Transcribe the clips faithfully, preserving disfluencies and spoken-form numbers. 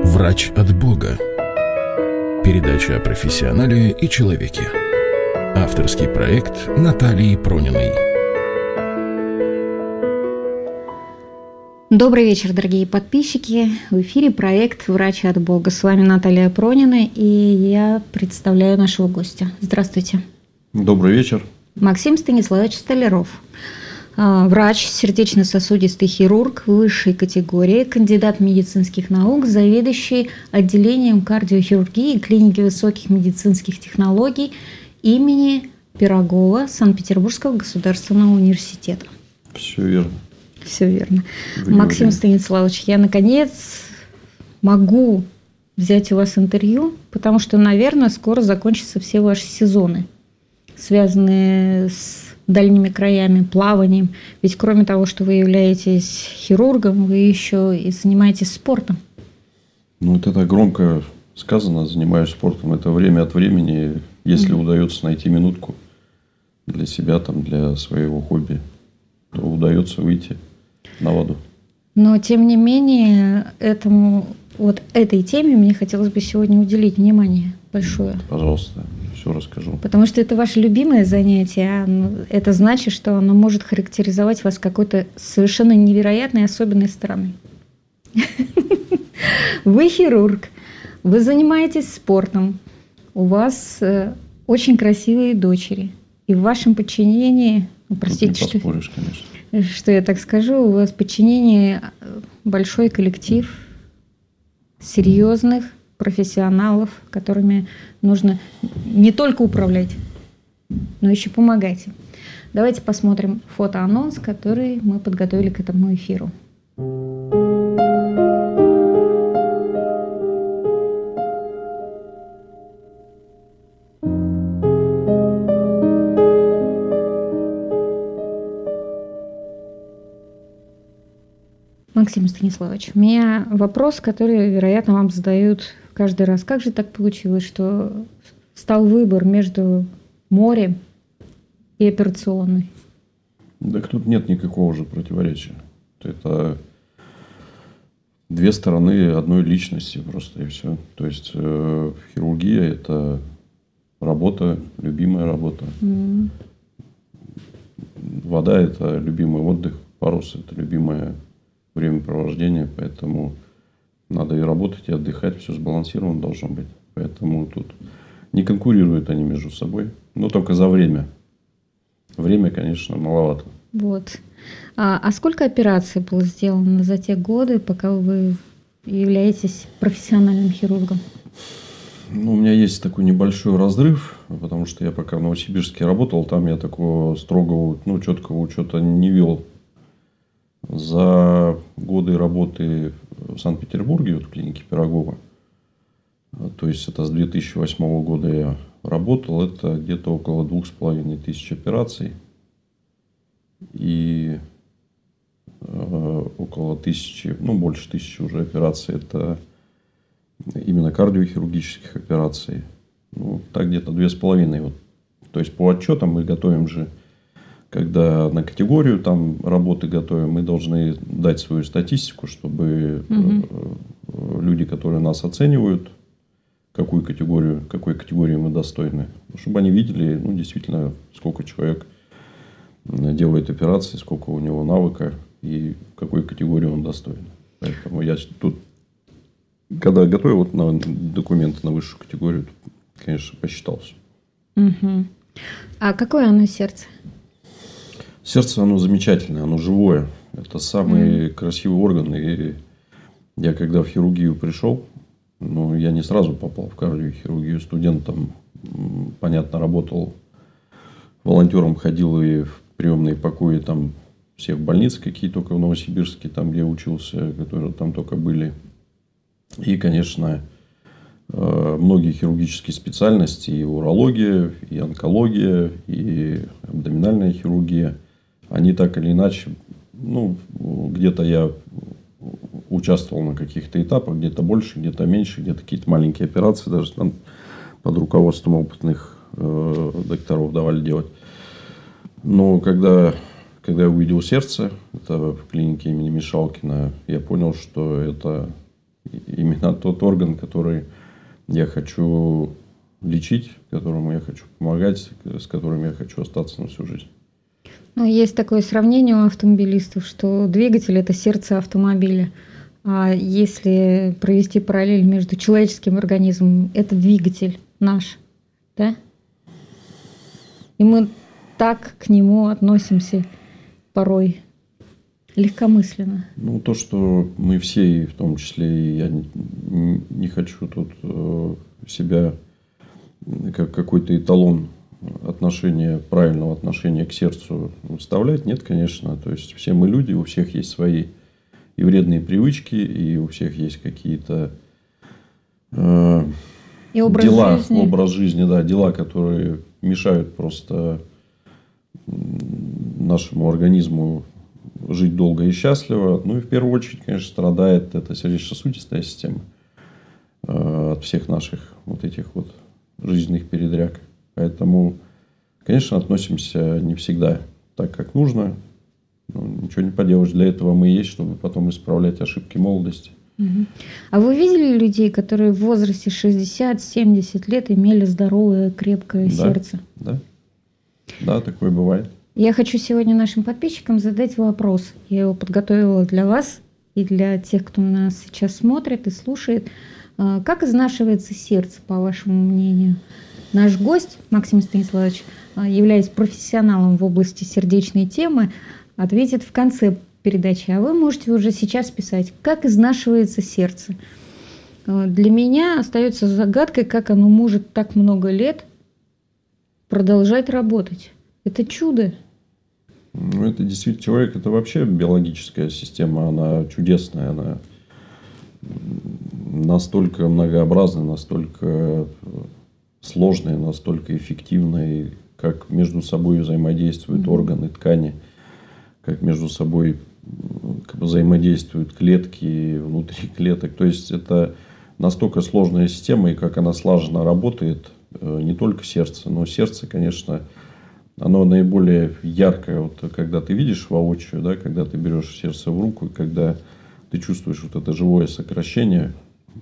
Врач от Бога. Передача о профессионале и человеке. Авторский проект Натальи Прониной. Добрый вечер, дорогие подписчики. В эфире проект «Врач от Бога». С вами Наталья Пронина, и я представляю нашего гостя. Здравствуйте. Добрый вечер. Максим Станиславович Столяров. Врач, сердечно-сосудистый хирург высшей категории, кандидат медицинских наук, заведующий отделением кардиохирургии клиники высоких медицинских технологий имени Пирогова Санкт-Петербургского государственного университета. Все верно. Все верно. Вы Максим говорили. Станиславович, я наконец могу взять у вас интервью, потому что, наверное, скоро закончатся все ваши сезоны, связанные с дальними краями, плаванием. Ведь кроме того, что вы являетесь хирургом, вы еще и занимаетесь спортом. Ну, это так громко сказано, занимаюсь спортом. Это время от времени, если mm-hmm. удается найти минутку для себя, там, для своего хобби, то удается выйти на воду. Но, тем не менее, этому, вот этой теме мне хотелось бы сегодня уделить внимание большое. Пожалуйста. Все расскажу. Потому что это ваше любимое занятие. Это значит, что оно может характеризовать вас какой-то совершенно невероятной особенной стороной. Вы хирург, вы занимаетесь спортом, у вас очень красивые дочери. И в вашем подчинении, простите, что, что я так скажу, у вас в подчинении большой коллектив серьезных профессионалов, которыми нужно не только управлять, но еще помогать им. Давайте посмотрим фотоанонс, который мы подготовили к этому эфиру. Максим Станиславович, у меня вопрос, который, вероятно, вам задают каждый раз. Как же так получилось, что стал выбор между морем и операционной? Так тут нет никакого же противоречия. Это две стороны одной личности просто, и все. То есть э, хирургия – это работа, любимая работа. Mm. Вода – это любимый отдых, парус – это любимое времяпровождение, поэтому надо и работать, и отдыхать, все сбалансировано должно быть. Поэтому тут не конкурируют они между собой, но только за время. Время, конечно, маловато. Вот. А, а сколько операций было сделано за те годы, пока вы являетесь профессиональным хирургом? Ну, у меня есть такой небольшой разрыв, потому что я пока в Новосибирске работал, там я такого строгого, ну, четкого учета не вел. За годы работы в Санкт-Петербурге, вот в клинике Пирогова, то есть это с две тысячи восьмого года я работал, это где-то около двух с половиной тысяч операций и э, около тысячи, ну больше тысячи уже операций, это именно кардиохирургических операций, ну так где-то две с половиной. Вот. То есть по отчетам мы готовим же, когда на категорию там работы готовим, мы должны дать свою статистику, чтобы угу. люди, которые нас оценивают, какую категорию, какой категории мы достойны, чтобы они видели, ну, действительно, сколько человек делает операции, сколько у него навыка и какой категории он достоин. Поэтому я тут, когда готовил вот на документы на высшую категорию, конечно, посчитал все. Угу. А какое оно сердце? Сердце, оно замечательное, оно живое. Это самый mm. красивый орган. И я когда в хирургию пришел, ну, я не сразу попал в кардиохирургию. Студентом, понятно, работал, волонтером ходил и в приемные покои там всех больниц, какие только в Новосибирске, там, где я учился, которые там только были. И, конечно, многие хирургические специальности, и урология, и онкология, и абдоминальная хирургия, они так или иначе, ну, где-то я участвовал на каких-то этапах, где-то больше, где-то меньше, где-то какие-то маленькие операции даже там под руководством опытных э, докторов давали делать. Но когда, когда я увидел сердце, это в клинике имени Мишалкина, я понял, что это именно тот орган, который я хочу лечить, которому я хочу помогать, с которым я хочу остаться на всю жизнь. Ну, есть такое сравнение у автомобилистов, что двигатель – это сердце автомобиля. А если провести параллель между человеческим организмом, это двигатель наш, да? И мы так к нему относимся порой легкомысленно. Ну, то, что мы все, и в том числе и я не, не хочу тут э, себя как какой-то эталон отношения, правильного отношения к сердцу выставлять, нет, конечно. То есть все мы люди, у всех есть свои и вредные привычки, и у всех есть какие-то э, и образ дела, жизни. образ жизни, да, дела, которые мешают просто нашему организму жить долго и счастливо. Ну и в первую очередь, конечно, страдает эта сердечно-сосудистая система э, от всех наших вот этих вот жизненных передряг. Поэтому, конечно, относимся не всегда так, как нужно. Ну, ничего не поделаешь. Для этого мы и есть, чтобы потом исправлять ошибки молодости. Угу. А вы видели людей, которые в возрасте шестьдесят-семьдесят лет имели здоровое, крепкое Да, сердце? Да. Да, такое бывает. Я хочу сегодня нашим подписчикам задать вопрос. Я его подготовила для вас и для тех, кто нас сейчас смотрит и слушает. Как изнашивается сердце, по вашему мнению? Наш гость, Максим Станиславович, являясь профессионалом в области сердечной темы, ответит в конце передачи. А вы можете уже сейчас писать, как изнашивается сердце. Для меня остается загадкой, как оно может так много лет продолжать работать. Это чудо. Ну, это действительно человек, это вообще биологическая система, она чудесная, она настолько многообразная, настолько сложная, настолько эффективная, как между собой взаимодействуют mm-hmm. органы, ткани, как между собой взаимодействуют клетки внутри клеток. То есть это настолько сложная система, и как она слаженно работает, не только сердце, но сердце, конечно, оно наиболее яркое, вот, когда ты видишь воочию, да, когда ты берешь сердце в руку, и когда ты чувствуешь вот это живое сокращение,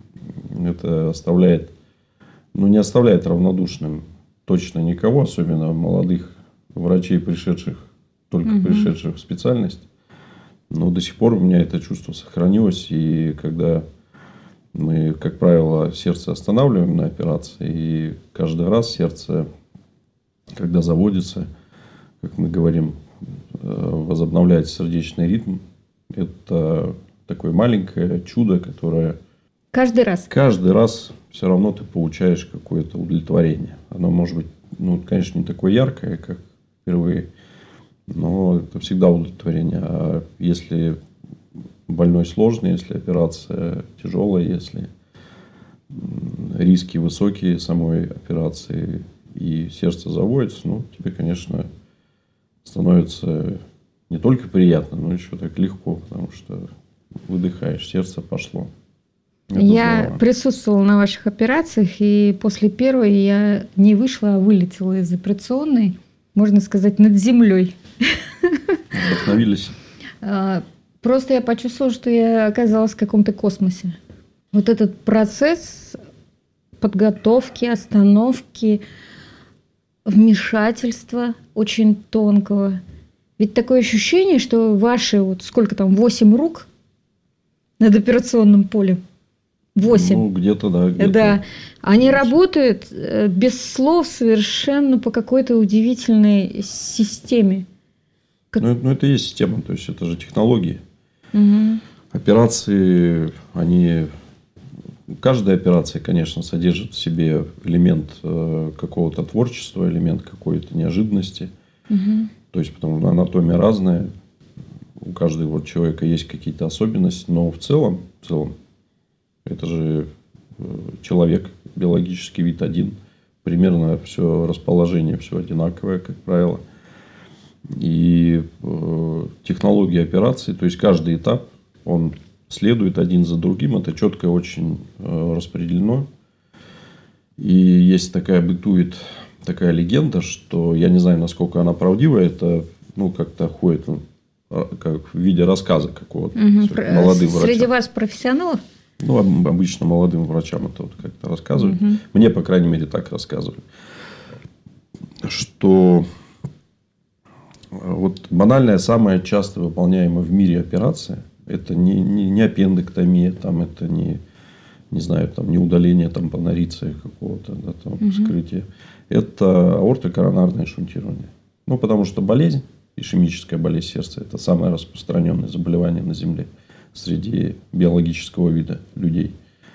это оставляет, ну, не оставляет равнодушным точно никого, особенно молодых врачей, пришедших, только угу. пришедших в специальность. Но до сих пор у меня это чувство сохранилось, и когда мы, как правило, сердце останавливаем на операции, и каждый раз сердце, когда заводится, как мы говорим, возобновляется сердечный ритм. Это такое маленькое чудо, которое... Каждый раз? Каждый раз все равно ты получаешь какое-то удовлетворение. Оно может быть, ну, конечно, не такое яркое, как впервые, но это всегда удовлетворение. А если больной сложный, если операция тяжелая, если риски высокие самой операции, и сердце заводится, ну, тебе, конечно, становится не только приятно, но еще так легко, потому что выдыхаешь, сердце пошло. Это я здорово. Присутствовала на ваших операциях, и после первой я не вышла, а вылетела из операционной, можно сказать, над землей. Вдохновились? Просто я почувствовала, что я оказалась в каком-то космосе. Вот этот процесс подготовки, остановки, вмешательства очень тонкого. Ведь такое ощущение, что ваши, вот сколько там, восемь рук над операционным полем. Восемь. Ну, где-то, да. Где-то. Да. Они работают без слов совершенно по какой-то удивительной системе. Как... Ну, ну, это и есть система, то есть это же технологии. Угу. Операции, они... Каждая операция, конечно, содержит в себе элемент э, какого-то творчества, элемент какой-то неожиданности. Угу. То есть, потому что анатомия разная, у каждого вот человека есть какие-то особенности, но в целом, в целом это же э, человек, биологический вид один. Примерно все расположение, все одинаковое, как правило. И э, технология операции, то есть каждый этап, он следует один за другим, это четко очень э, распределено. И есть такая, бытует такая легенда, что я не знаю, насколько она правдива, это, ну, как-то ходит, ну, как в виде рассказа какого-то. Угу. Молодые врачи. Среди вас профессионалов? Ну, обычно молодым врачам это вот как-то рассказывают. Угу. Мне, по крайней мере, так рассказывали. Что вот банальная, самая часто выполняемая в мире операция, это не, не, не аппендэктомия, там, это не, не знаю, там, не удаление там, панориции какого-то, да, там, угу. вскрытия. Это аортокоронарное шунтирование. Ну, потому что болезнь, ишемическая болезнь сердца, это самое распространенное заболевание на Земле среди биологического вида людей.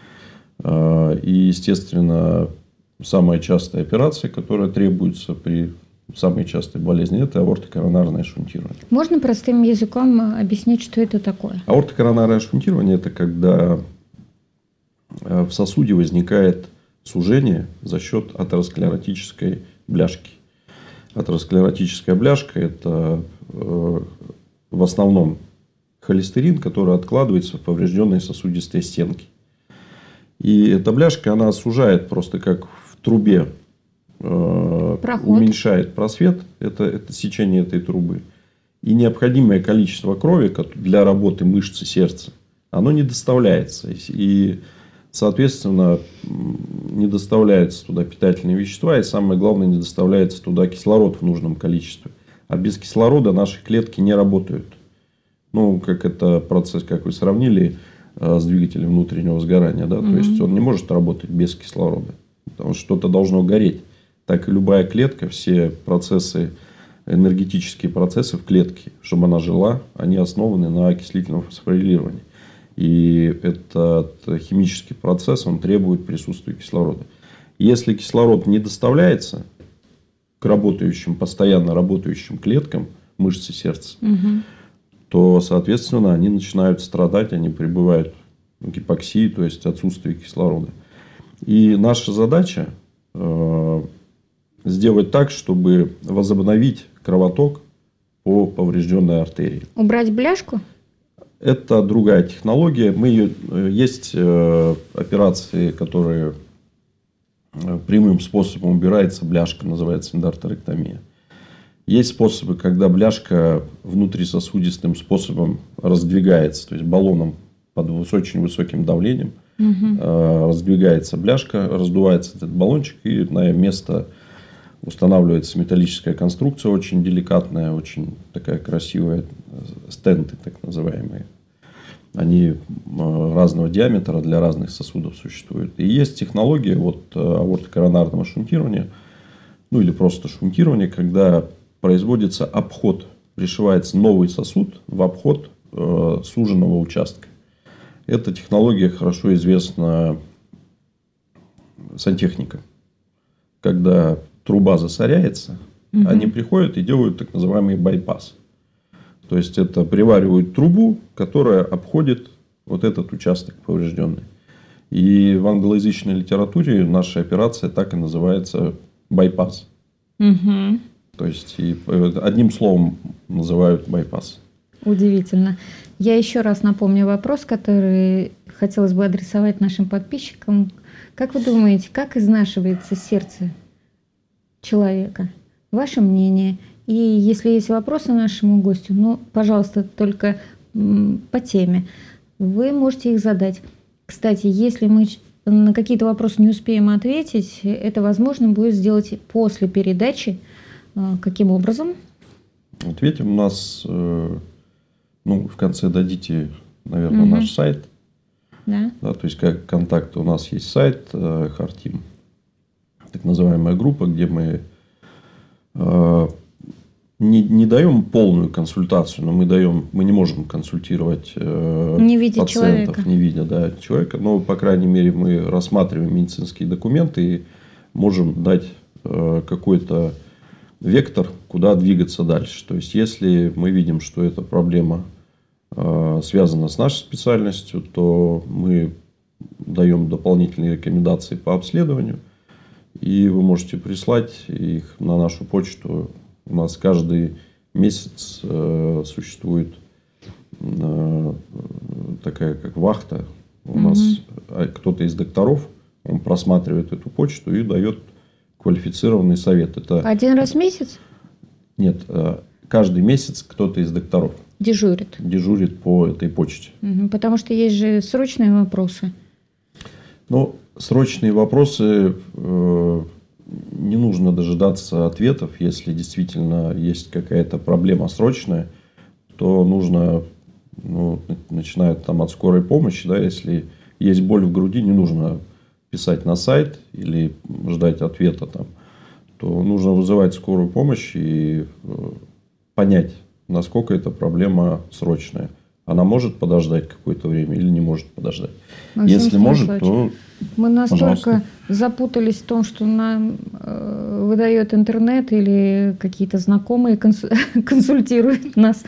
И, естественно, самая частая операция, которая требуется при самой частой болезни, это аортокоронарное шунтирование. Можно простым языком объяснить, что это такое? Аортокоронарное шунтирование – это когда в сосуде возникает сужение за счет атеросклеротической бляшки. Атеросклеротическая бляшка – это в основном холестерин, который откладывается в поврежденные сосудистые стенки. И эта бляшка, она сужает просто как в трубе, э, уменьшает просвет, это, это сечение этой трубы. И необходимое количество крови для работы мышцы сердца, оно не доставляется. И, соответственно, не доставляются туда питательные вещества. И самое главное, не доставляется туда кислород в нужном количестве. А без кислорода наши клетки не работают. Ну, как это процесс, как вы сравнили, с двигателем внутреннего сгорания. Да? Mm-hmm. То есть, он не может работать без кислорода. Потому что что-то должно гореть. Так и любая клетка, все процессы, энергетические процессы в клетке, чтобы она жила, они основаны на окислительном фосфорилировании. И этот химический процесс, он требует присутствия кислорода. Если кислород не доставляется к работающим, постоянно работающим клеткам мышцы сердца, mm-hmm. то, соответственно, они начинают страдать, они пребывают в гипоксии, то есть отсутствие кислорода. И наша задача э, сделать так, чтобы возобновить кровоток по поврежденной артерии. Убрать бляшку? Это другая технология. Мы ее, есть э, операции, которые э, прямым способом убирается бляшка, называется эндорторэктомия. Есть способы, когда бляшка внутрисосудистым способом раздвигается, то есть баллоном под очень высоким давлением угу. раздвигается бляшка, раздувается этот баллончик, и на место устанавливается металлическая конструкция, очень деликатная, очень такая красивая, стенты так называемые. Они разного диаметра для разных сосудов существуют. И есть технология вот, аортокоронарного шунтирования, ну или просто шунтирования, когда производится обход, пришивается новый сосуд в обход э, суженного участка. Эта технология хорошо известна сантехникам. Когда труба засоряется, угу. они приходят и делают так называемый байпас. То есть, это приваривают трубу, которая обходит вот этот участок поврежденный. И в англоязычной литературе наша операция так и называется байпас. Угу. То есть, и одним словом называют байпас. Удивительно. Я еще раз напомню вопрос, который хотелось бы адресовать нашим подписчикам. Как вы думаете, как изнашивается сердце человека? Ваше мнение? И если есть вопросы нашему гостю, ну, пожалуйста, только по теме. Вы можете их задать. Кстати, если мы на какие-то вопросы не успеем ответить, это возможно будет сделать после передачи. Каким образом? Ответим. У нас, ну, в конце дадите, наверное, угу. наш сайт. Да. Да, то есть, как контакты, у нас есть сайт Хартим, так называемая группа, где мы э, не, не даем полную консультацию, но мы даем, мы не можем консультировать э, не видя пациентов, человека. не видя да, человека. Но, по крайней мере, мы рассматриваем медицинские документы и можем дать э, какой-то вектор, куда двигаться дальше. То есть, если мы видим, что эта проблема э, связана с нашей специальностью, то мы даем дополнительные рекомендации по обследованию. И вы можете прислать их на нашу почту. У нас каждый месяц э, существует э, такая как вахта. У угу. нас кто-то из докторов, он просматривает эту почту и дает квалифицированный совет. Это... Один раз в месяц? Нет, каждый месяц кто-то из докторов. Дежурит. Дежурит по этой почте. Угу, потому что есть же срочные вопросы. Ну, срочные вопросы, э, не нужно дожидаться ответов. Если действительно есть какая-то проблема срочная, то нужно, ну, начиная там от скорой помощи, да, если есть боль в груди, не нужно писать на сайт или ждать ответа там, то нужно вызывать скорую помощь и э, понять, насколько эта проблема срочная. Она может подождать какое-то время или не может подождать. Максим Если может, то мы настолько пожалуйста. запутались в том, что нам э, выдает интернет или какие-то знакомые консультируют нас.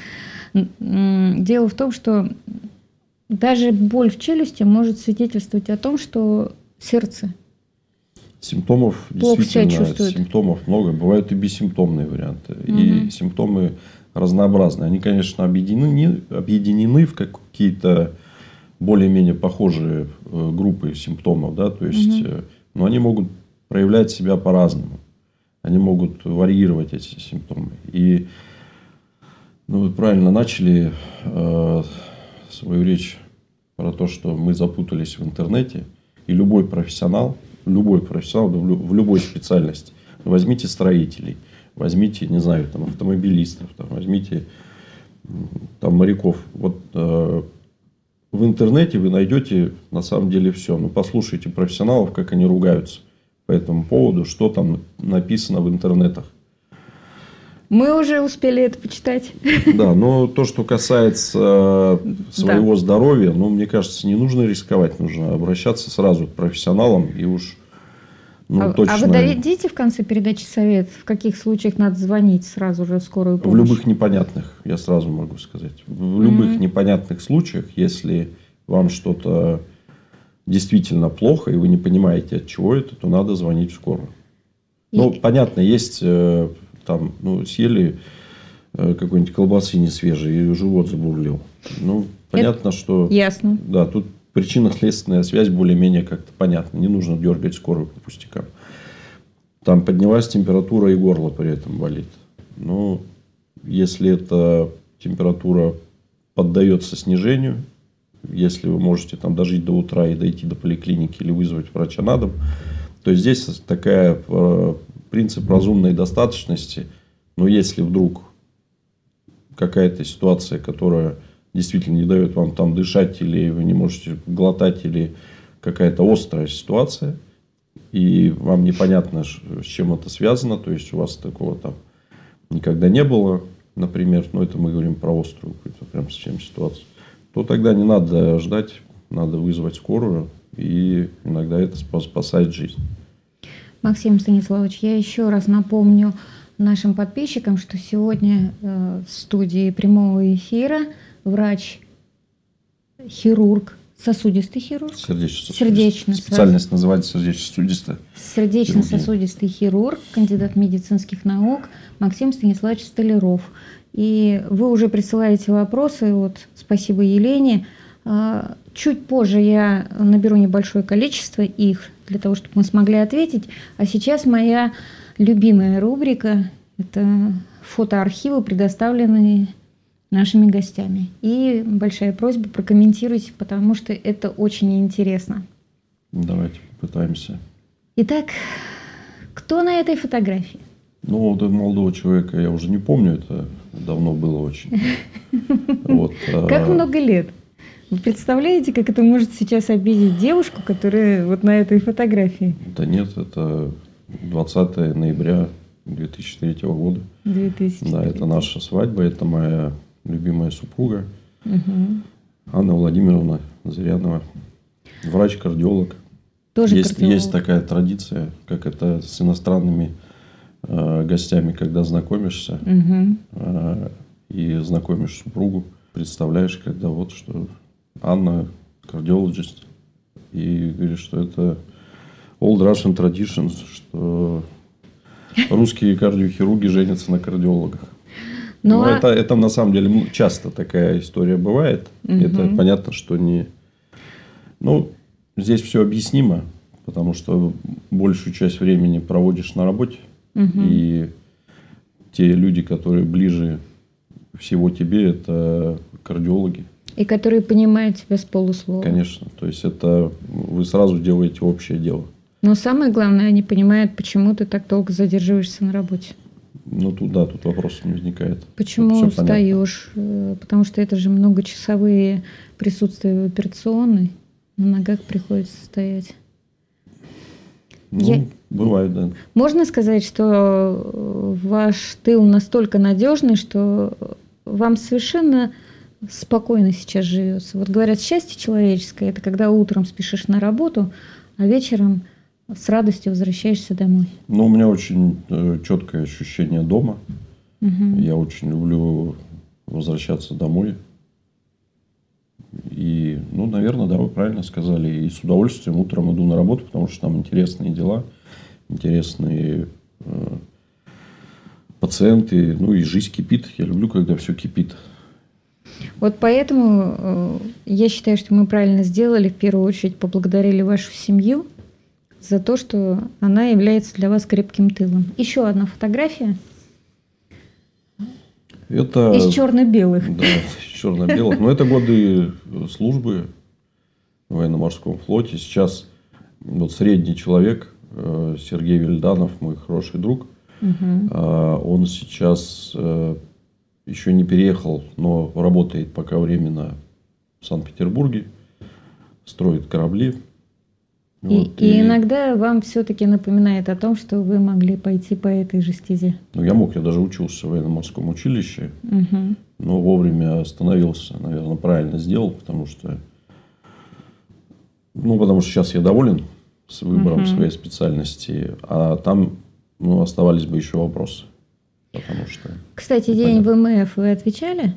Дело в том, что даже боль в челюсти может свидетельствовать о том, что сердце симптомов плохо себя действительно чувствует. Симптомов много. Бывают и бессимптомные варианты. Угу. И симптомы разнообразные. Они, конечно, объединены, объединены в какие-то более-менее похожие группы симптомов. Да? То есть, угу. Но они могут проявлять себя по-разному. Они могут варьировать эти симптомы. И ну, вы правильно начали э, свою речь про то, что мы запутались в интернете. И любой профессионал, любой профессионал в любой специальности, возьмите строителей, возьмите, не знаю, там, автомобилистов, там, возьмите там, моряков. Вот э, в интернете вы найдете на самом деле все. Ну, послушайте профессионалов, как они ругаются по этому поводу, что там написано в интернетах. Мы уже успели это почитать. Да, но то, что касается своего да. здоровья, ну, мне кажется, не нужно рисковать, нужно обращаться сразу к профессионалам и уж ну, а, точно... А вы дадите в конце передачи совет, в каких случаях надо звонить сразу же в скорую помощь? В любых непонятных, я сразу могу сказать. В любых mm-hmm. непонятных случаях, если вам что-то действительно плохо, и вы не понимаете, от чего это, то надо звонить в скорую. И... Ну, понятно, есть... Там, ну, съели э, какой-нибудь колбасы несвежей, и живот забурлил. Ну, понятно, это что... Ясно. Да, тут причинно-следственная связь более-менее как-то понятна. Не нужно дергать скорую по пустякам. Там поднялась температура, и горло при этом болит. Ну, если эта температура поддается снижению, если вы можете там дожить до утра и дойти до поликлиники или вызвать врача на дом, то здесь такая... Э, принцип разумной достаточности, но если вдруг какая-то ситуация, которая действительно не дает вам там дышать, или вы не можете глотать, или какая-то острая ситуация, и вам непонятно, с чем это связано, то есть у вас такого там никогда не было, например, ну это мы говорим про острую какую-то прям совсем ситуацию, то тогда не надо ждать, надо вызвать скорую, и иногда это спасает жизнь. Максим Станиславович, я еще раз напомню нашим подписчикам, что сегодня в студии прямого эфира врач-хирург, сосудистый хирург, сердечно-сосудистый. Специальность называется сердечно-сосудистая. Сердечно-сосудистый хирург, кандидат медицинских наук Максим Станиславович Столяров. И вы уже присылаете вопросы, вот спасибо Елене. Чуть позже я наберу небольшое количество их, для того, чтобы мы смогли ответить. А сейчас моя любимая рубрика – это фотоархивы, предоставленные нашими гостями. И большая просьба прокомментируйте, потому что это очень интересно. Давайте попытаемся. Итак, кто на этой фотографии? Ну, вот этого молодого человека я уже не помню, это давно было очень. Как много лет? Вы представляете, как это может сейчас обидеть девушку, которая вот на этой фотографии? Да нет, это двадцатое ноября две тысячи третьего года. две тысячи третьего. Да, это наша свадьба, это моя любимая супруга, угу. Анна Владимировна Зырянова, врач-кардиолог. Тоже есть, кардиолог. Есть такая традиция, как это с иностранными э, гостями, когда знакомишься угу. э, и знакомишь супругу, представляешь, когда вот что... Анна, кардиологист, и говорит, что это old Russian traditions, что русские кардиохирурги женятся на кардиологах. Ну, Но а... это, это на самом деле часто такая история бывает. Угу. Это понятно, что не... Ну, здесь все объяснимо, потому что большую часть времени проводишь на работе, угу. и те люди, которые ближе всего тебе, это кардиологи. И которые понимают тебя с полуслова. Конечно. То есть, это вы сразу делаете общее дело. Но самое главное, они понимают, почему ты так долго задерживаешься на работе. Ну, тут, да, тут вопросов не возникает. Почему встаешь? Потому что это же многочасовые присутствия в операционной. На ногах приходится стоять. Ну, Я... бывает, да. Можно сказать, что ваш тыл настолько надежный, что вам совершенно спокойно сейчас живется. Вот говорят, счастье человеческое – это когда утром спешишь на работу, а вечером с радостью возвращаешься домой. Ну, у меня очень четкое ощущение дома. Угу. Я очень люблю возвращаться домой. И, ну, наверное, да, вы правильно сказали. И с удовольствием утром иду на работу, потому что там интересные дела, интересные э, пациенты. Ну, и жизнь кипит. Я люблю, когда все кипит. Вот поэтому э, я считаю, что мы правильно сделали. В первую очередь поблагодарили вашу семью за то, что она является для вас крепким тылом. Еще одна фотография. Это, из черно-белых. Да, из черно-белых. Но это годы службы в военно-морском флоте. Сейчас вот средний человек, Сергей Вильданов, мой хороший друг, угу. Он сейчас еще не переехал, но работает пока временно в Санкт-Петербурге, строит корабли. И, вот, и, и иногда вам все-таки напоминает о том, что вы могли пойти по этой же стезе. Ну, я мог, я даже учился в военно-морском училище, угу. но вовремя остановился, наверное, правильно сделал, потому что, ну, потому что сейчас я доволен с выбором угу. своей специальности, а там, ну, оставались бы еще вопросы, потому что... Кстати, день ВМФ вы отвечали?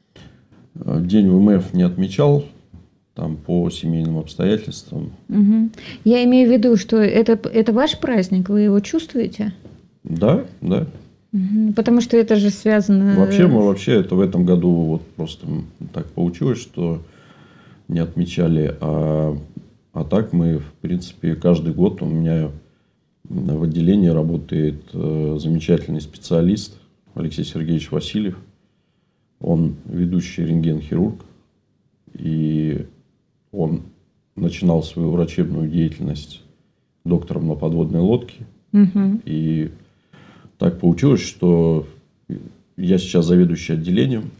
День ВМФ не отмечал. Там по семейным обстоятельствам. Угу. Я имею в виду, что это, это ваш праздник, вы его чувствуете? Да, да. Угу. Потому что это же связано... Вообще, мы вообще это в этом году вот просто так получилось, что не отмечали. А, а так мы, в принципе, каждый год у меня в отделении работает замечательный специалист Алексей Сергеевич Васильев. Он ведущий рентген-хирург. И он начинал свою врачебную деятельность доктором на подводной лодке. Угу. И так получилось, что я сейчас заведующий отделением,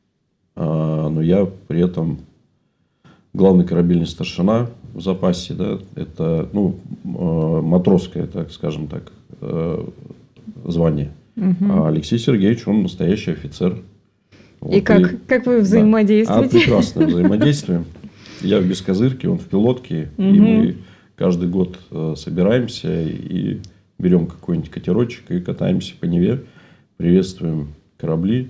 но я при этом главный корабельный старшина в запасе. Да, это, ну, матросское, так скажем так, звание. Угу. А Алексей Сергеевич, он настоящий офицер. Вот. И как, и, как вы взаимодействуете? Да. А прекрасно взаимодействуем. Я в бескозырке, он в пилотке. Угу. И мы каждый год собираемся и берем какой-нибудь катерочек и катаемся по Неве. Приветствуем корабли.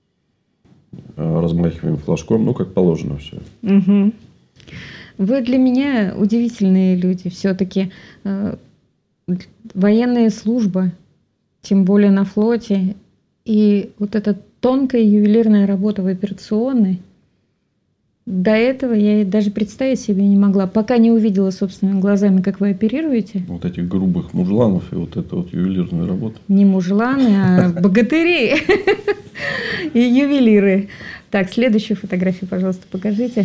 Размахиваем флажком. Ну, как положено все. Угу. Вы для меня удивительные люди. Все-таки э, военная служба, тем более на флоте. И вот эта тонкая ювелирная работа в операционной, до этого я даже представить себе не могла, пока не увидела собственными глазами, как вы оперируете. Вот этих грубых мужланов и вот эта вот ювелирная работа. Не мужланы, а богатыри и ювелиры. Так, следующую фотографию, пожалуйста, покажите.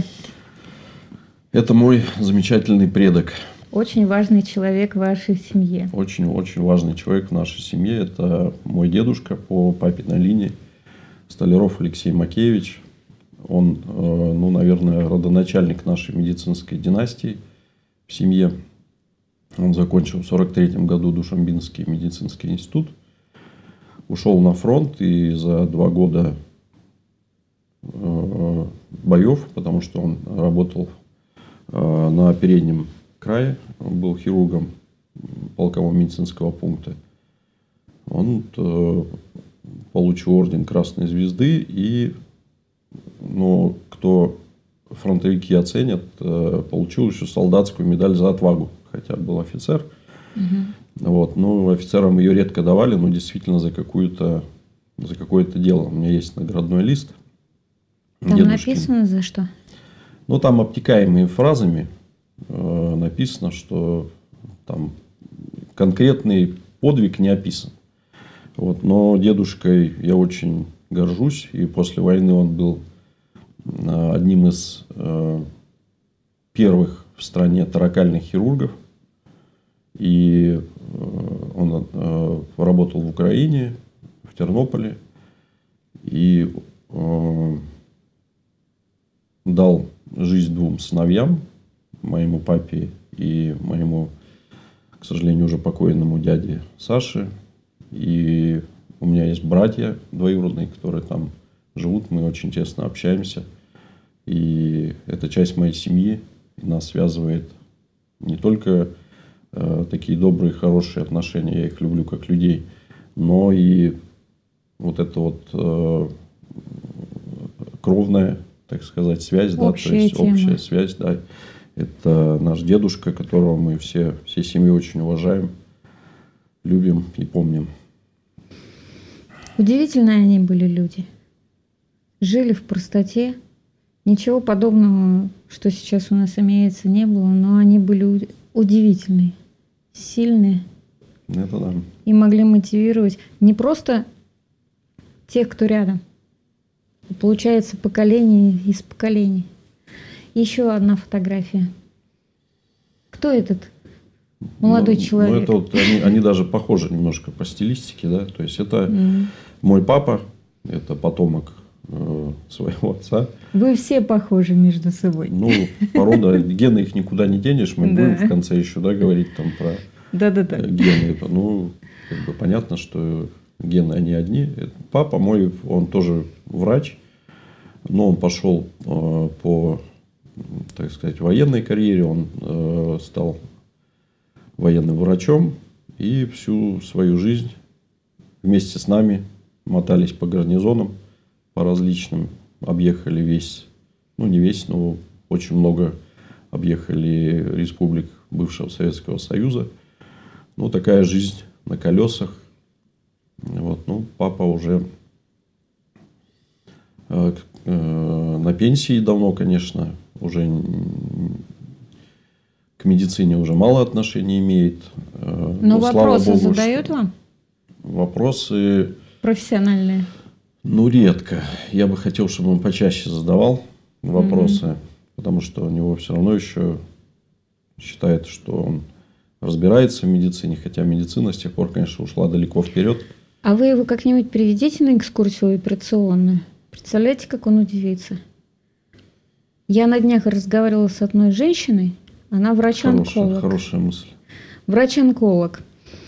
Это мой замечательный предок. Очень важный человек в вашей семье. Очень-очень важный человек в нашей семье. Это мой дедушка по папиной линии, Столяров Алексей Макеевич. Он, ну, наверное, родоначальник нашей медицинской династии в семье. Он закончил в сорок третьем году Душанбинский медицинский институт. Ушел на фронт и за два года боев, потому что он работал на переднем крае, он был хирургом полкового медицинского пункта. Он получил орден Красной Звезды, и, ну, кто фронтовики оценят, получил еще солдатскую медаль за отвагу, хотя был офицер. Угу. Вот. Ну, офицерам ее редко давали, но действительно за какую-то, за какое-то дело. У меня есть наградной лист. Там дедушкин. Написано за что? Ну, там обтекаемыми фразами э, написано, что там конкретный подвиг не описан. Вот. Но дедушкой я очень горжусь. И после войны он был одним из первых в стране торакальных хирургов. И он работал в Украине, в Тернополе. И дал жизнь двум сыновьям, моему папе и моему, к сожалению, уже покойному дяде Саше. И у меня есть братья двоюродные, которые там живут. Мы очень тесно общаемся. И это часть моей семьи. И нас связывает не только э, такие добрые, хорошие отношения, я их люблю как людей, но и вот эта вот э, кровная, так сказать, связь, да, то есть тема. Общая связь, да. Это наш дедушка, которого мы все, всей семьей очень уважаем, любим и помним. Удивительные они были люди. Жили в простоте. Ничего подобного, что сейчас у нас имеется, не было, но они были удивительные, сильные. Это да. И могли мотивировать не просто тех, кто рядом. Получается, поколение из поколений. Еще одна фотография. Кто этот молодой ну, человек? Ну, это вот, они, они даже похожи немножко по стилистике, да. То есть это mm. мой папа, это потомок э, своего отца. Вы все похожи между собой. Ну, порода, гены их никуда не денешь. Мы будем в конце еще, да, говорить там про Да-да-да. гены. Ну, как бы понятно, что гены они одни. Папа мой, он тоже врач, но он пошел э, по, так сказать, военной карьере. Он э, стал военным врачом и всю свою жизнь вместе с нами мотались по гарнизонам, по различным, объехали весь, ну не весь, но очень много объехали республик бывшего Советского Союза. Ну, такая жизнь на колесах. Вот, ну, папа уже э, э, на пенсии давно, конечно, уже к медицине уже мало отношений имеет. Э, но, но вопросы Богу, задают вам? Вопросы профессиональные? Ну, редко. Я бы хотел, чтобы он почаще задавал вопросы, mm-hmm. потому что у него все равно еще считает, что он разбирается в медицине, хотя медицина с тех пор, конечно, ушла далеко вперед. А вы его как-нибудь приведите на экскурсию операционную? Представляете, как он удивится? Я на днях разговаривала с одной женщиной, она врач-онколог. Хорошая, хорошая мысль. Врач-онколог.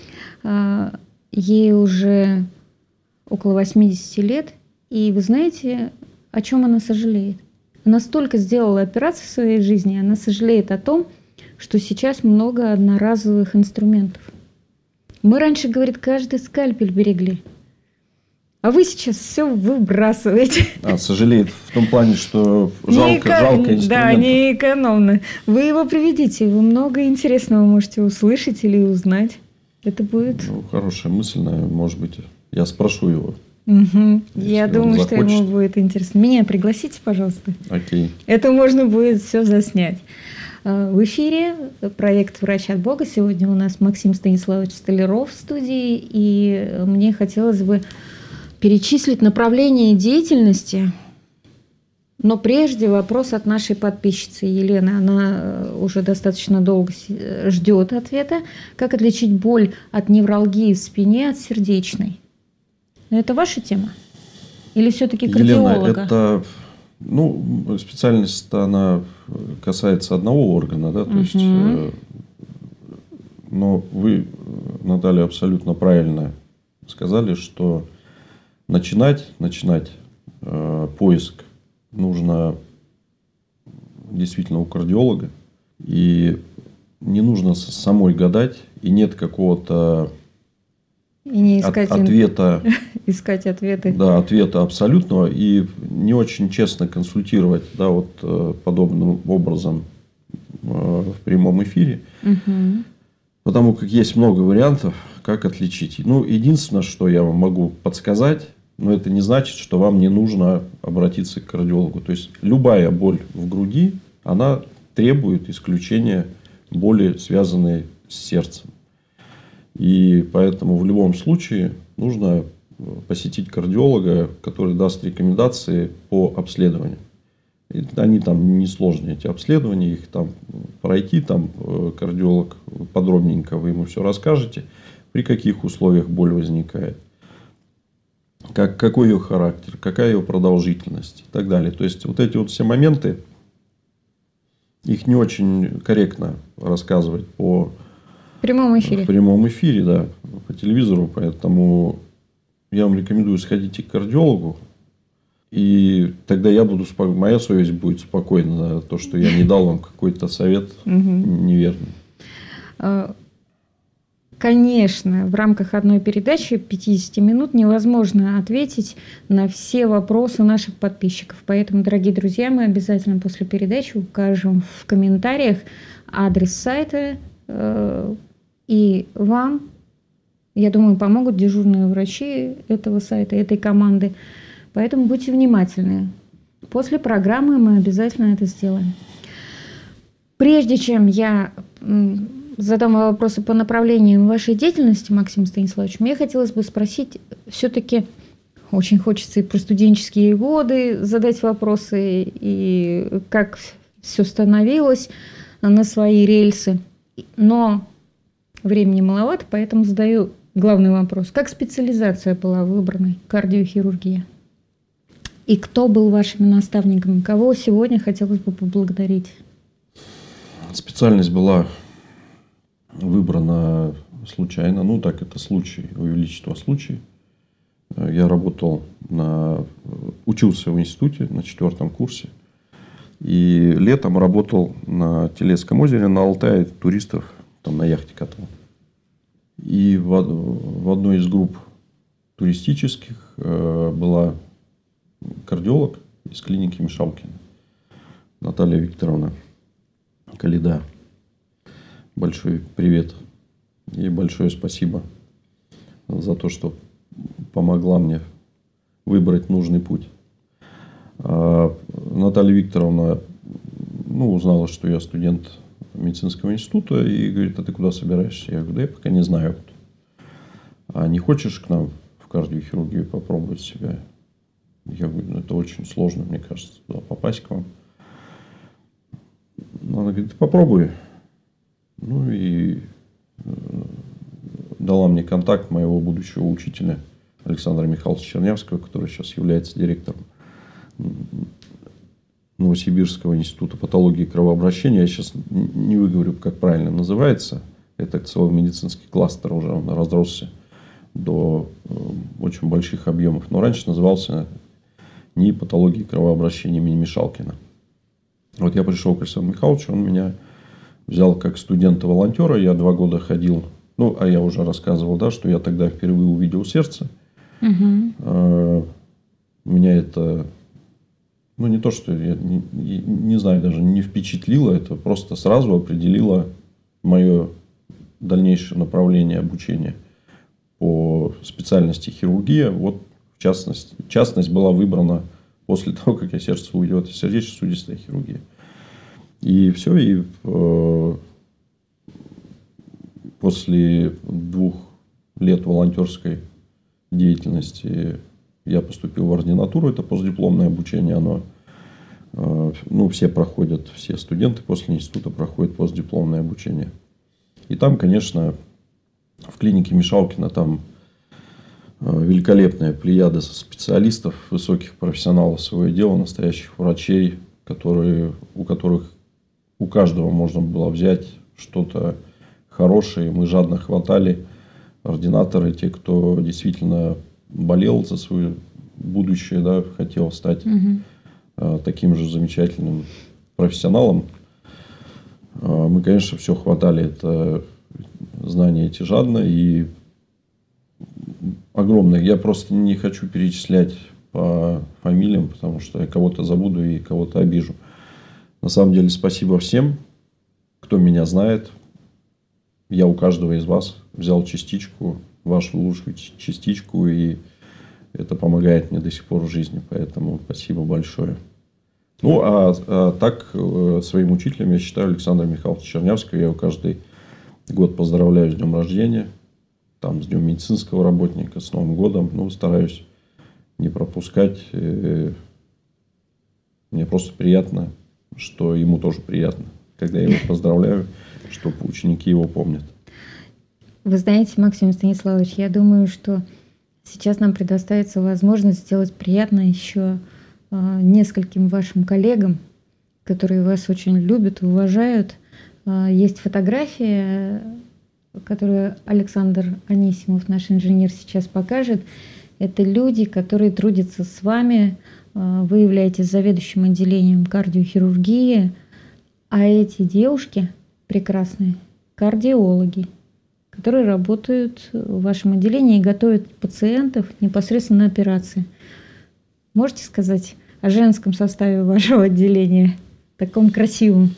Ей уже около восьмидесяти лет. И вы знаете, о чем она сожалеет? Она столько сделала операций в своей жизни, она сожалеет о том, что сейчас много одноразовых инструментов. Мы раньше, говорит, каждый скальпель берегли. А вы сейчас все выбрасываете. А, сожалеет в том плане, что жалко, эко... жалко инструментов. Да, неэкономно. Вы его приведите, вы много интересного можете услышать или узнать. Это будет... Ну, хорошая мысль, может быть. Я спрошу его. Угу. Я думаю, что ему будет интересно. Меня пригласите, пожалуйста. Окей. Это можно будет все заснять. В эфире проект «Врач от Бога». Сегодня у нас Максим Станиславович Столяров в студии. И мне хотелось бы перечислить направления деятельности. Но прежде вопрос от нашей подписчицы Елены. Она уже достаточно долго ждет ответа. Как отличить боль от невралгии в спине от сердечной? Но это ваша тема? Или все-таки кардиолога? Елена, это... Ну, специальность она касается одного органа, да, то угу. есть, э, но вы, Наталья, абсолютно правильно сказали, что начинать, начинать э, поиск нужно действительно у кардиолога, и не нужно самой гадать, и нет какого-то И не искать От, ответа, искать ответы. Да, ответа абсолютного, и не очень честно консультировать, да, вот э, подобным образом э, в прямом эфире, угу. потому как есть много вариантов, как отличить. Ну, единственное, что я вам могу подсказать, но это не значит, что вам не нужно обратиться к кардиологу. То есть любая боль в груди, она требует исключения боли, связанной с сердцем. И поэтому в любом случае нужно посетить кардиолога, который даст рекомендации по обследованию. И они там несложные, эти обследования, их там пройти, там кардиолог подробненько, вы ему все расскажете, при каких условиях боль возникает, как, какой ее характер, какая ее продолжительность и так далее. То есть, вот эти вот все моменты, их не очень корректно рассказывать по в прямом эфире. В прямом эфире, да, по телевизору. Поэтому я вам рекомендую сходить к кардиологу. И тогда я буду, моя совесть будет спокойна за то, что я не дал вам какой-то совет неверный. Конечно, в рамках одной передачи пятьдесят минут невозможно ответить на все вопросы наших подписчиков. Поэтому, дорогие друзья, мы обязательно после передачи укажем в комментариях адрес сайта. И вам, я думаю, помогут дежурные врачи этого сайта, этой команды. Поэтому будьте внимательны. После программы мы обязательно это сделаем. Прежде чем я задам вопросы по направлениям вашей деятельности, Максим Станиславович, мне хотелось бы спросить, все-таки очень хочется и про студенческие годы задать вопросы, и как все становилось на свои рельсы. Но времени маловато, поэтому задаю главный вопрос. Как специализация была выбрана? Кардиохирургия. И кто был вашими наставниками? Кого сегодня хотелось бы поблагодарить? Специальность была выбрана случайно. Ну, так это случай, увеличество случай. Я работал на... Учился в институте на четвертом курсе. И летом работал на Телецком озере, на Алтае, туристов там на яхте катал. И в, в одной из групп туристических э, была кардиолог из клиники Мишалкина, Наталья Викторовна Калида. Большой привет и большое спасибо за то, что помогла мне выбрать нужный путь. А Наталья Викторовна ну, узнала, что я студент медицинского института, и говорит: а ты куда собираешься? Я говорю: да я пока не знаю. А не хочешь к нам в кардиохирургию попробовать себя? Я говорю: ну это очень сложно, мне кажется, туда попасть к вам. Но она говорит: попробуй. Ну и дала мне контакт моего будущего учителя Александра Михайловича Чернявского, который сейчас является директором Новосибирского института патологии и кровообращения. Я сейчас не выговорю, как правильно называется. Это целый медицинский кластер, уже он разросся до очень больших объемов. Но раньше назывался НИИ патологии и кровообращения имени Мишалкина. Вот я пришел к Александру Михайловичу, он меня взял как студента-волонтера. Я два года ходил, ну, а я уже рассказывал, да, что я тогда впервые увидел сердце. Угу. Меня это, ну, не то, что я не, не знаю, даже не впечатлило, это просто сразу определило мое дальнейшее направление обучения по специальности хирургия. Вот, в частности, частность была выбрана после того, как я сердце увидел, это сердечно-сосудистая хирургия. И все, и э, после двух лет волонтерской деятельности я поступил в ординатуру, это постдипломное обучение, оно, э, ну, все проходят, все студенты после института проходят постдипломное обучение. И там, конечно, в клинике Мишалкина там э, великолепная плеяда специалистов, высоких профессионалов своего дела, настоящих врачей, которые, у которых у каждого можно было взять что-то хорошее. Мы жадно хватали, ординаторы, те, кто действительно болел за свое будущее, да, хотел стать угу. таким же замечательным профессионалом. Мы, конечно, все хватали это знания эти жадно и огромное. Я просто не хочу перечислять по фамилиям, потому что я кого-то забуду и кого-то обижу. На самом деле, спасибо всем, кто меня знает. Я у каждого из вас взял частичку, вашу лучшую частичку, и это помогает мне до сих пор в жизни. Поэтому спасибо большое. Ну, а, а так, своим учителем я считаю Александра Михайловича Чернявского. Я его каждый год поздравляю с днем рождения. там, с Днем медицинского работника, с Новым годом. Ну, стараюсь не пропускать. Мне просто приятно, что ему тоже приятно, когда я его поздравляю, что ученики его помнят. Вы знаете, Максим Станиславович, я думаю, что сейчас нам предоставится возможность сделать приятно еще э, нескольким вашим коллегам, которые вас очень любят, уважают. Э, есть фотография, которую Александр Анисимов, наш инженер, сейчас покажет. Это люди, которые трудятся с вами. Э, вы являетесь заведующим отделением кардиохирургии, а эти девушки прекрасные кардиологи, которые работают в вашем отделении и готовят пациентов непосредственно на операции. Можете сказать о женском составе вашего отделения, таком красивом?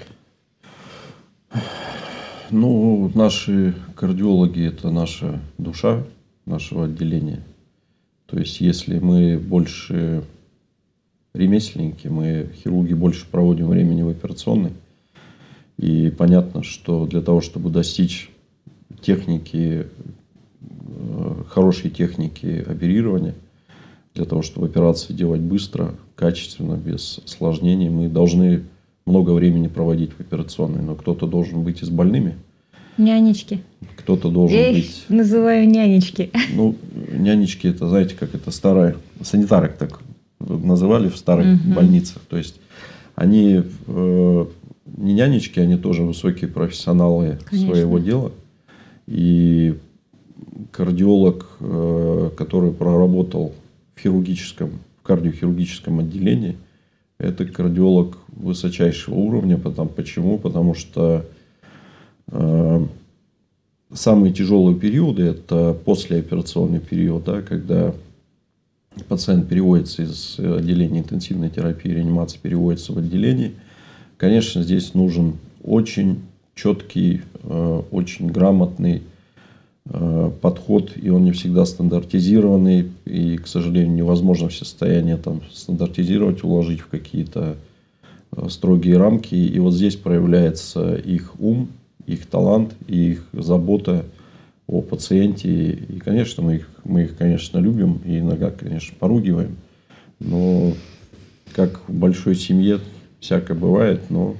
Ну, наши кардиологи – это наша душа нашего отделения. То есть, если мы больше ремесленники, мы, хирурги, больше проводим времени в операционной. И понятно, что для того, чтобы достичь техники, хорошей техники оперирования, для того, чтобы операции делать быстро, качественно, без осложнений, мы должны много времени проводить в операционной. Но кто-то должен быть и с больными. Нянечки. Кто-то должен Я быть... их называю нянечки. Ну, нянечки, это, знаете, как это старая... Санитарок так называли в старых угу. больницах. То есть, они э, не нянечки, они тоже высокие профессионалы Конечно. Своего дела. И кардиолог, который проработал в хирургическом, в кардиохирургическом отделении, это кардиолог высочайшего уровня. Потому, почему? Потому что э, самые тяжелые периоды – это послеоперационный период, да, когда пациент переводится из отделения интенсивной терапии и реанимации, переводится в отделение. Конечно, здесь нужен очень четкий, очень грамотный подход, и он не всегда стандартизированный, и, к сожалению, невозможно все состояния там стандартизировать, уложить в какие-то строгие рамки. И вот здесь проявляется их ум, их талант, и их забота о пациенте. И, конечно, мы их, мы их, конечно, любим и иногда, конечно, поругиваем. Но как в большой семье всякое бывает, но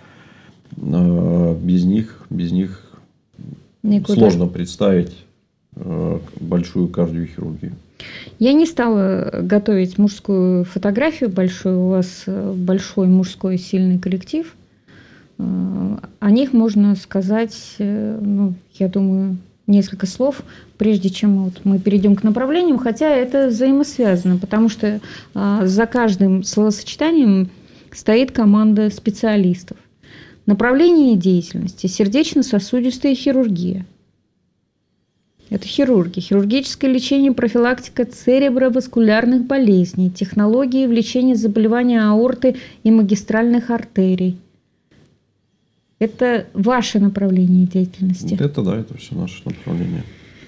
без них, без них Никуда. Сложно представить большую кардиохирургию. Я не стала готовить мужскую фотографию большую. У вас большой мужской сильный коллектив. О них можно сказать, ну, я думаю, несколько слов, прежде чем вот мы перейдем к направлениям, хотя это взаимосвязано, потому что за каждым словосочетанием стоит команда специалистов. Направление деятельности – сердечно-сосудистая хирургия. Это хирурги. Хирургическое лечение, профилактика цереброваскулярных болезней, технологии в лечении заболеваний аорты и магистральных артерий. Это ваше направление деятельности. Это да, это все наше направление.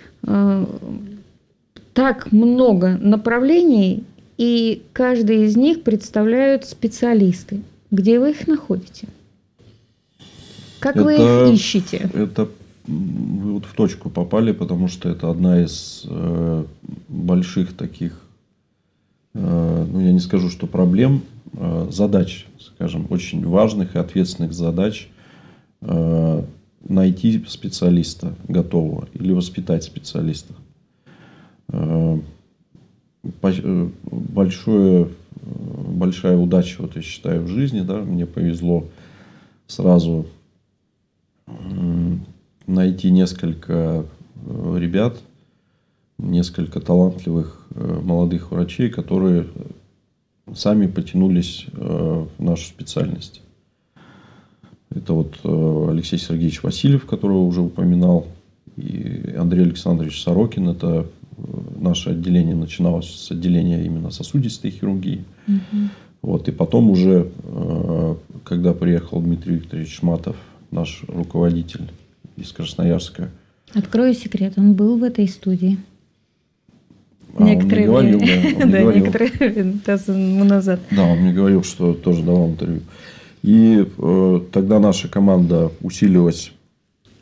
Так много направлений, и каждый из них представляют специалисты. Где вы их находите? Как это, вы их ищете? Это вы вот в точку попали, потому что это одна из э, больших таких, э, ну я не скажу, что проблем, э, задач, скажем, очень важных и ответственных задач э, найти специалиста готового или воспитать специалиста. Э, большое, большая удача, вот я считаю, в жизни, да, мне повезло сразу найти несколько ребят, несколько талантливых молодых врачей, которые сами потянулись в нашу специальность. Это вот Алексей Сергеевич Васильев, которого уже упоминал, и Андрей Александрович Сорокин. Это наше отделение начиналось с отделения именно сосудистой хирургии. Mm-hmm. Вот, и потом уже, когда приехал Дмитрий Викторович Шматов, наш руководитель из Красноярска. Открою секрет, он был в этой студии. А, некоторые он мне говорил, да. Он да, говорил. некоторые раз назад. Да, он мне говорил, что тоже давал интервью. И э, тогда наша команда усилилась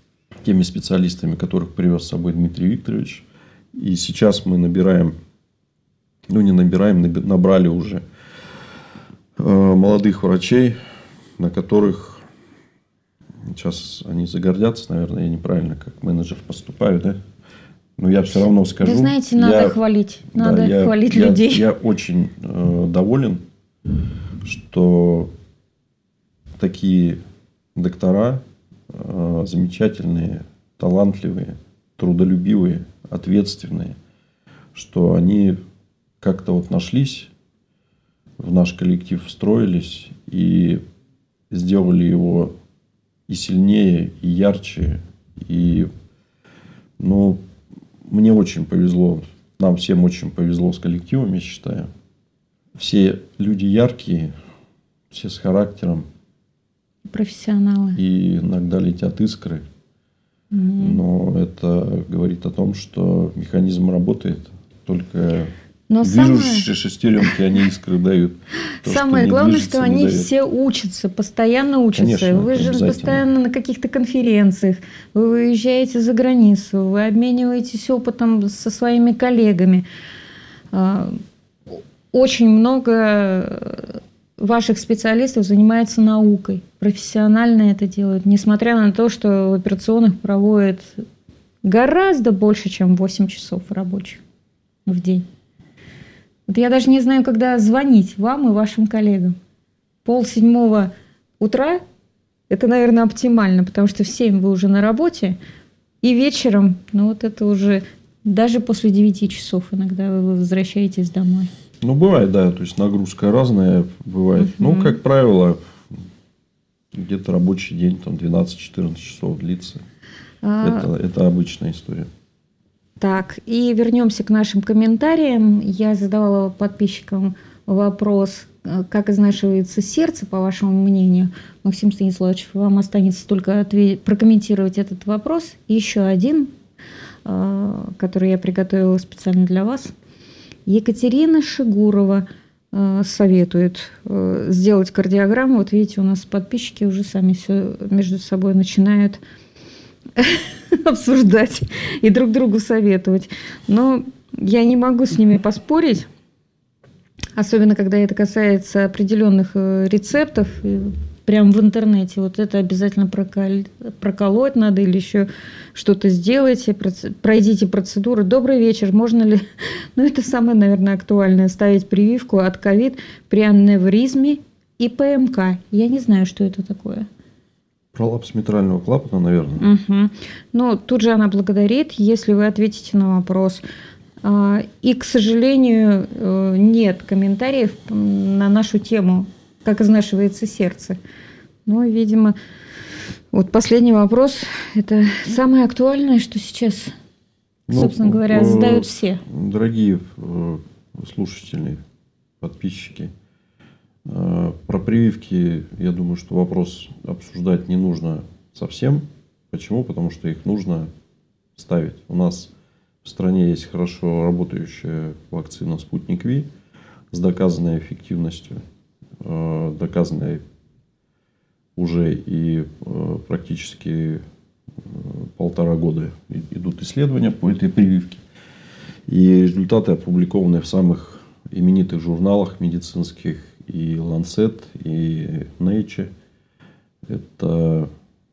теми специалистами, которых привез с собой Дмитрий Викторович. И сейчас мы набираем, ну не набираем, набрали уже молодых врачей, на которых сейчас они загордятся, наверное, я неправильно как менеджер поступаю, да? Но я все равно скажу. Вы знаете, надо я, хвалить, надо да, я, хвалить я, людей. Я очень э, доволен, что такие доктора э, замечательные, талантливые, трудолюбивые, ответственные, что они как-то вот нашлись, в наш коллектив встроились и сделали его и сильнее, и ярче. И, ну, мне очень повезло, нам всем очень повезло с коллективом, я считаю. Все люди яркие, все с характером. Профессионалы. И иногда летят искры. Угу. Но это говорит о том, что механизм работает. Только Но движущие самое... шестеренки, они искры дают. То, самое что главное, движется, что они дает. все учатся, постоянно учатся. Конечно, вы же постоянно на каких-то конференциях, вы выезжаете за границу, вы обмениваетесь опытом со своими коллегами. Очень много ваших специалистов занимается наукой, профессионально это делают, несмотря на то, что в операционных проводят гораздо больше, чем восемь часов рабочих в день. Вот я даже не знаю, когда звонить вам и вашим коллегам. Пол седьмого утра – это, наверное, оптимально, потому что в семь вы уже на работе, и вечером, ну вот это уже даже после девяти часов иногда вы возвращаетесь домой. Ну, бывает, да, то есть нагрузка разная бывает. Uh-huh. Ну, как правило, где-то рабочий день там двенадцать-четырнадцать часов длится. А... Это, это обычная история. Так, и вернемся к нашим комментариям. Я задавала подписчикам вопрос, как изнашивается сердце, по вашему мнению. Максим Станиславович, вам останется только ответ... прокомментировать этот вопрос. И еще один, который я приготовила специально для вас. Екатерина Шигурова советует сделать кардиограмму. Вот видите, у нас подписчики уже сами все между собой начинают обсуждать и друг другу советовать. Но я не могу с ними поспорить, особенно когда это касается определенных рецептов. Прямо в интернете вот это обязательно прокол... проколоть надо или еще что-то сделайте, пройдите процедуру. Добрый вечер, можно ли, ну это самое, наверное, актуальное, ставить прививку от ковид при аневризме и ПМК. Я не знаю, что это такое. Пролапс митрального клапана, наверное. Угу. Ну, тут же она благодарит, если вы ответите на вопрос. И, к сожалению, нет комментариев на нашу тему, как изнашивается сердце. Ну, видимо, вот последний вопрос. Это самое актуальное, что сейчас, ну, собственно говоря, задают все. Дорогие слушатели, подписчики, про прививки, я думаю, что вопрос обсуждать не нужно совсем. Почему? Потому что их нужно ставить. У нас в стране есть хорошо работающая вакцина «Спутник Ви» с доказанной эффективностью, доказанной уже и практически полтора года идут исследования по этой прививке. И результаты опубликованы в самых именитых журналах медицинских, и Lancet, и Nature. Это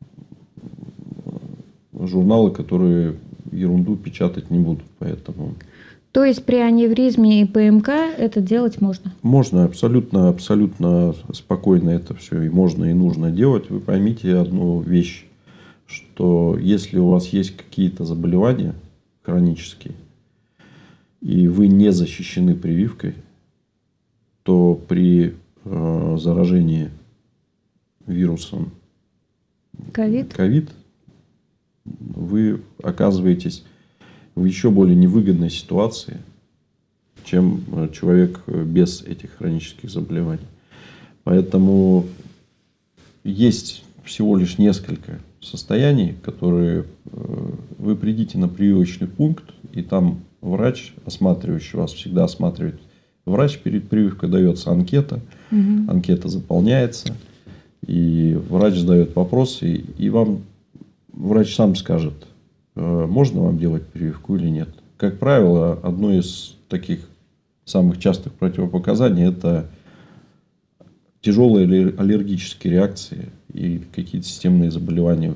журналы, которые ерунду печатать не будут, поэтому... То есть при аневризме и ПМК это делать можно? Можно, абсолютно, абсолютно спокойно это все и можно, и нужно делать. Вы поймите одну вещь, что если у вас есть какие-то заболевания хронические, и вы не защищены прививкой, то при э, заражении вирусом ковид. ковид вы оказываетесь в еще более невыгодной ситуации, чем человек без этих хронических заболеваний. Поэтому есть всего лишь несколько состояний, которые вы придите на прививочный пункт, и там врач, осматривающий вас, всегда осматривает врач, перед прививкой дается анкета, угу. Анкета заполняется, и врач задает вопросы, и, и вам врач сам скажет, можно вам делать прививку или нет. Как правило, одно из таких самых частых противопоказаний – это тяжелые аллергические реакции и какие-то системные заболевания,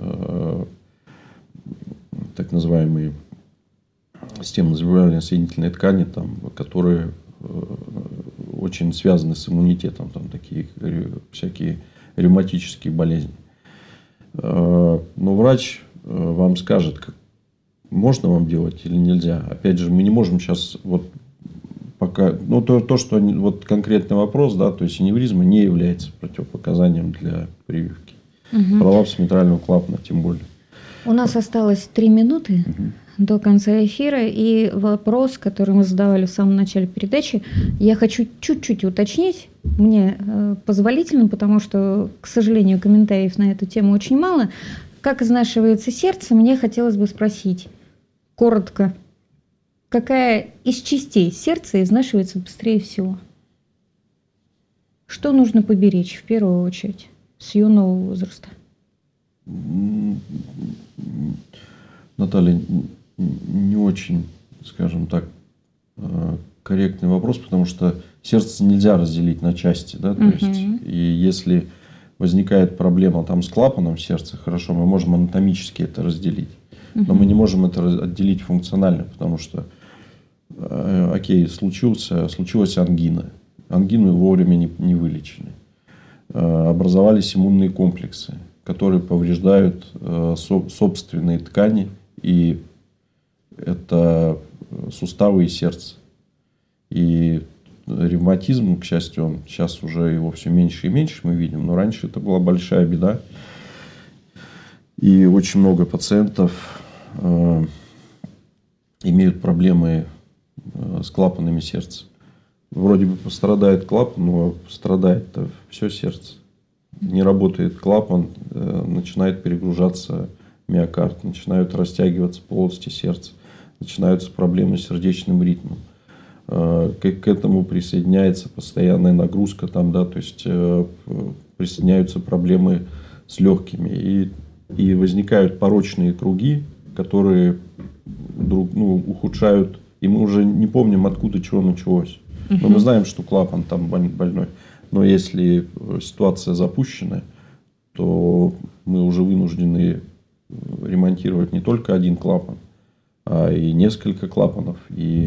так называемые системные заболевания соединительной ткани, там, которые очень связаны с иммунитетом, там такие всякие ревматические болезни. Но врач вам скажет, как, можно вам делать или нельзя. Опять же, мы не можем сейчас вот пока, ну то, то что вот конкретный вопрос, да, то есть аневризма не является противопоказанием для прививки. Угу. Пролапс митрального клапана тем более. У нас осталось три минуты угу. до конца эфира, и вопрос, который мы задавали в самом начале передачи, я хочу чуть-чуть уточнить. Мне э, позволительно, потому что, к сожалению, комментариев на эту тему очень мало. Как изнашивается сердце, мне хотелось бы спросить коротко, какая из частей сердца изнашивается быстрее всего? Что нужно поберечь в первую очередь с юного возраста? Наталья, не очень, скажем так, корректный вопрос, потому что сердце нельзя разделить на части, да, то uh-huh. есть, и если возникает проблема там с клапаном сердца, хорошо, мы можем анатомически это разделить, uh-huh. но мы не можем это отделить функционально, потому что, окей, случился, случилась ангина, ангину вовремя не, не вылечили, образовались иммунные комплексы, которые повреждают со, собственные ткани, и это суставы и сердце. И ревматизм, к счастью, он сейчас уже его все меньше и меньше мы видим, но раньше это была большая беда. И очень много пациентов э, имеют проблемы э, с клапанами сердца. Вроде бы пострадает клапан, но страдает-то все сердце. Не работает клапан, э, начинает перегружаться миокард, начинают растягиваться полости сердца, начинаются проблемы с сердечным ритмом. К этому присоединяется постоянная нагрузка, там, да, то есть присоединяются проблемы с легкими. И, и возникают порочные круги, которые друг, ну, ухудшают, и мы уже не помним, откуда чего началось. Но мы знаем, что клапан там больной. Но если ситуация запущена, то мы уже вынуждены ремонтировать не только один клапан, а и несколько клапанов. И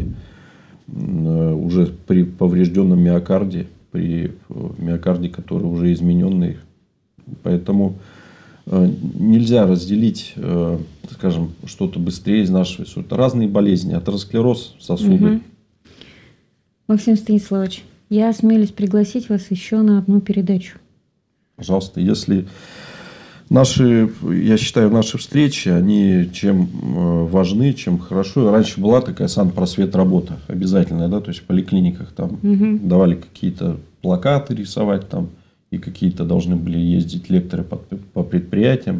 уже при поврежденном миокарде, при миокарде, который уже измененный. Поэтому нельзя разделить, скажем, что-то быстрее изнашивается. Это разные болезни. Атеросклероз сосудов. Угу. Максим Станиславович, я осмелюсь пригласить вас еще на одну передачу. Пожалуйста, если наши, я считаю, наши встречи, они чем важны, чем хорошо. Раньше была такая санпросвет работа обязательная, да, то есть в поликлиниках там угу. давали какие-то плакаты рисовать там, и какие-то должны были ездить лекторы по, по предприятиям.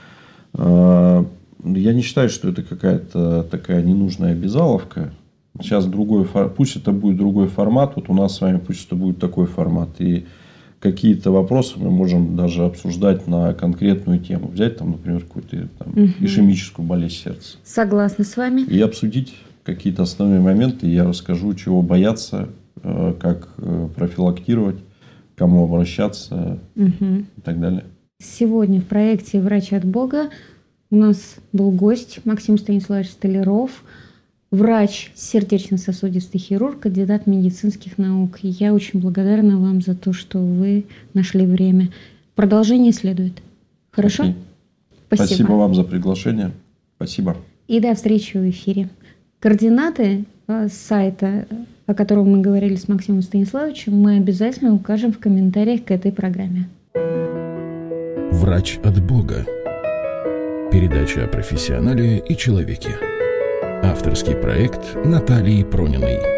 Я не считаю, что это какая-то такая ненужная обязаловка. Сейчас другой, пусть это будет другой формат, вот у нас с вами пусть это будет такой формат. И какие-то вопросы мы можем даже обсуждать на конкретную тему. Взять, там, например, какую-то там, угу. ишемическую болезнь сердца. Согласна с вами. И обсудить какие-то основные моменты. Я расскажу, чего бояться, как профилактировать, к кому обращаться угу. и так далее. Сегодня в проекте «Врач от Бога» у нас был гость Максим Станиславович Столяров, врач, сердечно-сосудистый хирург, кандидат медицинских наук. И я очень благодарна вам за то, что вы нашли время. Продолжение следует. Хорошо? Окей. Спасибо. Спасибо вам за приглашение. Спасибо. И до встречи в эфире. Координаты сайта, о котором мы говорили с Максимом Станиславовичем, мы обязательно укажем в комментариях к этой программе. «Врач от Бога». Передача о профессионале и человеке. Авторский проект Натальи Прониной.